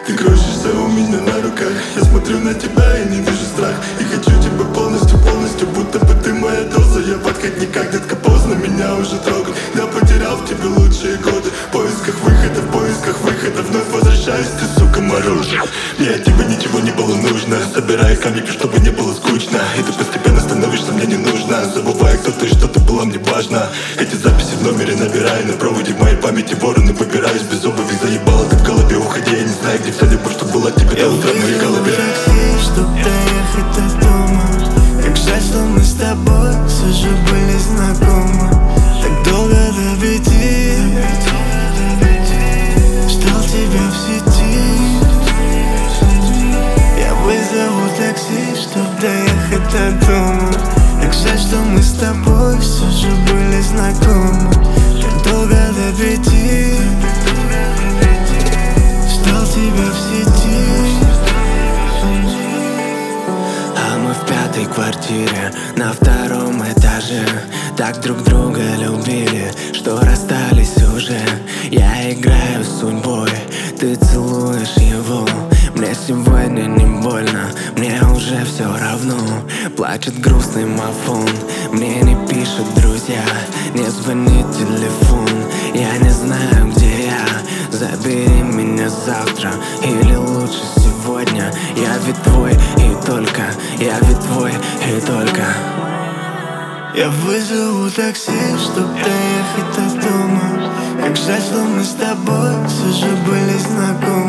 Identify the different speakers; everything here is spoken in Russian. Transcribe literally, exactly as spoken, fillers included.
Speaker 1: Ты кружишься у меня на руках. Я смотрю на тебя и не вижу страх. И хочу тебя полностью, полностью, будто бы ты моя доза. Я в отход никак, детка, поздно меня уже трогать. Я потерял в тебе лучшие годы. В поисках выхода, в поисках выхода. Вновь возвращаюсь, ты, сука, мороженое. Мне от тебя ничего не было нужно. Собирая камешки, чтобы не было скучно. И ты постепенно становишься мне не нужна. Забывая, кто ты, что ты была мне важна. Эти записи в номере набирай. На проводе в моей памяти вороны выбираюсь. Без обуви заебала ты в голове, уходи. Я не знаю, где вся любовь, что была тебе до утра в моей голове.
Speaker 2: Такси, чтоб доехать до дома. Как жаль, что мы с тобой все же были знакомы. Так долго до пяти ждал тебя в сети. Я вызову такси, чтоб доехать до дома. Так жаль, что мы с тобой все же были знакомы. Так долго до пяти ждал тебя в сети. А мы в пятой квартире на втором этаже. Так друг друга любили, что расстались уже. Я играю с судьбой, ты целуешь его. Мне сегодня не больно, мне уже все равно. Плачет грустный мафон, мне не пишут друзья. Не звонит телефон, я не знаю, где я. Забери меня завтра или лучше сегодня. Я ведь твой и только, я ведь твой и только. Я вызову такси, чтоб доехать до дома. Как жаль, что мы с тобой все же были знакомы.